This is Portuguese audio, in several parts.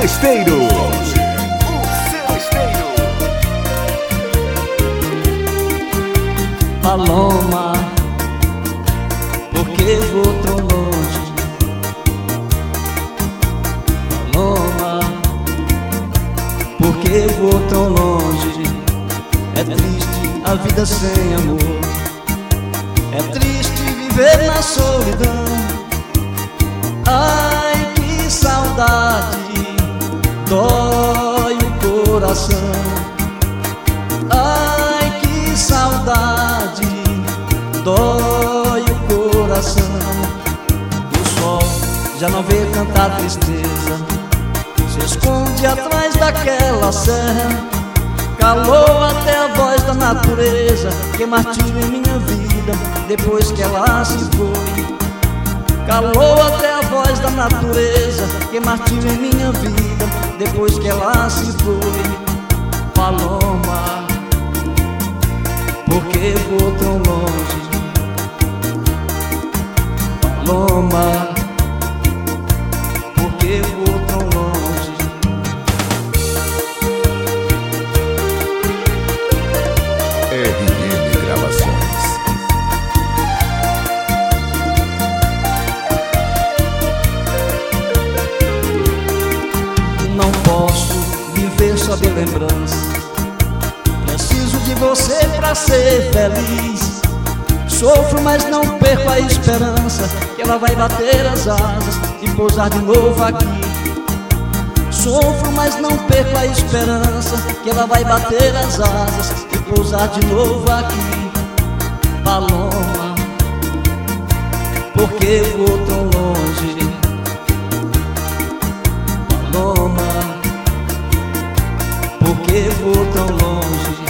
esteiro. Paloma, por que vou tão longe? Paloma, por que vou tão longe? É triste a vida sem amor, é triste viver na solidão. Ai, que saudade, dói o coração. Ai, que saudade, dói o coração. O sol já não vê tanta tristeza, se esconde atrás daquela serra. Calou até a voz da natureza, que martírio em minha vida, depois que ela se foi. Calou até a voz da natureza, que martírio em minha vida, depois que ela se foi. Paloma, por que vou tão longe? Paloma, por que vou tão longe? RN Gravações. Não posso viver só de lembrança, preciso de você pra ser feliz. Sofro, mas não perco a esperança, que ela vai bater as asas e pousar de novo aqui. Sofro, mas não perco a esperança, que ela vai bater as asas e pousar de novo aqui. Paloma, por que vou tão longe? Paloma, por que vou tão longe?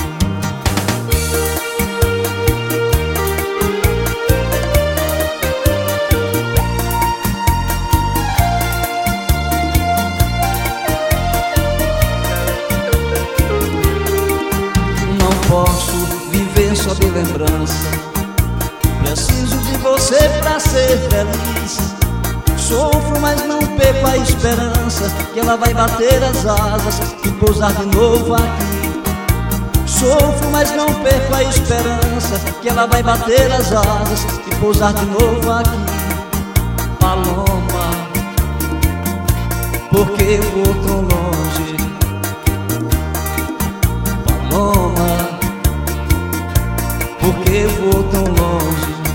Não posso viver só de lembrança, preciso de você pra ser feliz. Sofro, mas não perco a esperança, que ela vai bater as asas e pousar de novo aqui. Sofro, mas não perco a esperança, que ela vai bater as asas e pousar de novo aqui. Paloma, por que vou tão longe? Paloma, por que vou tão longe?